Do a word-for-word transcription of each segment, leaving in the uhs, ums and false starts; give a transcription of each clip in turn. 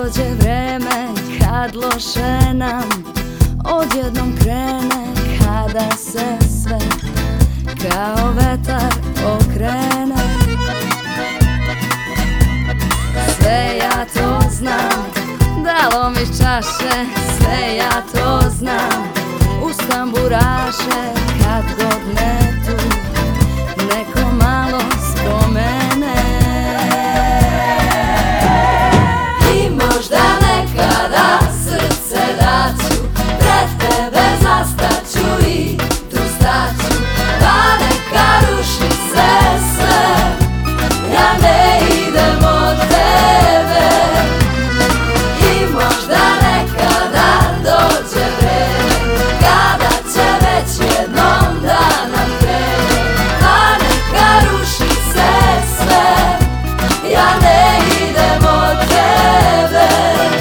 dođe vreme kad loše nam odjednom krene, kada se sve kao vetar okrene. Sve ja to znam, da lomiš čaše, sve ja to znam, uz tamburaše kad god me tu neko malo spomene. I možda nekada srce daću, pred tebe zastaću i tu staću, pa neka ruši se sve, ja ne idem od tebe. I možda nekada dođe vreme kada će već jednom da nam krene, pa neka ruši se sve, ja ne idem od tebe.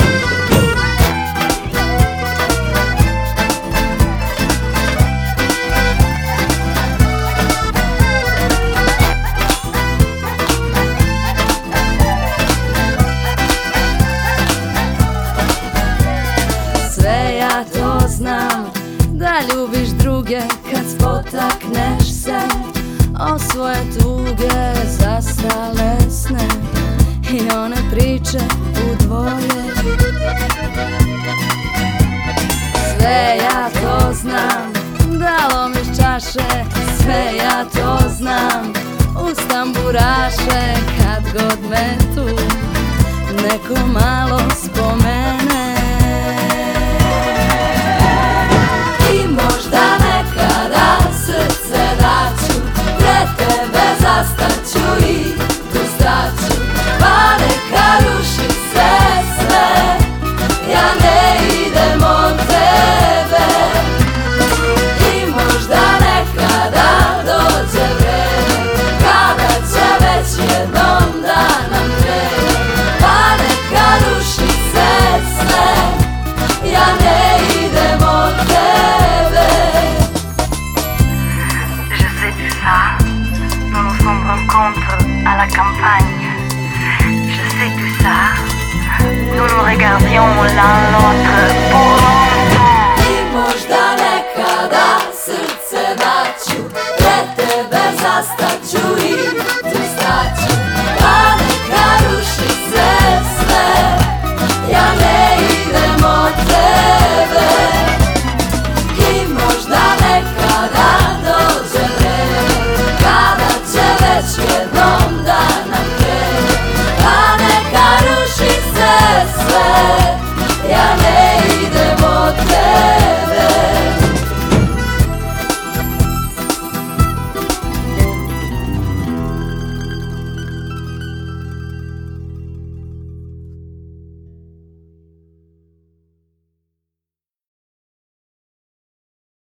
Sve ja to znam, da ljubiš druge kad spotakneš se o svoje tuge zastale sne i one priče u dvoje. Sve ja to znam, da lomiš čaše, sve ja to znam, uz tamburaše kad god me tu neko malo spomene. I možda nekada srce daću, pred tebe zastaću i tu staću, pa neka ruši se sve, ja ne idem od tebe. I možda nekada dođe vreme kada će već jednom da nam krene, pa neka ruši se sve, ja ne idem od tebe. Je sais tout ça, nous nous sommes rencontrés à la campagne.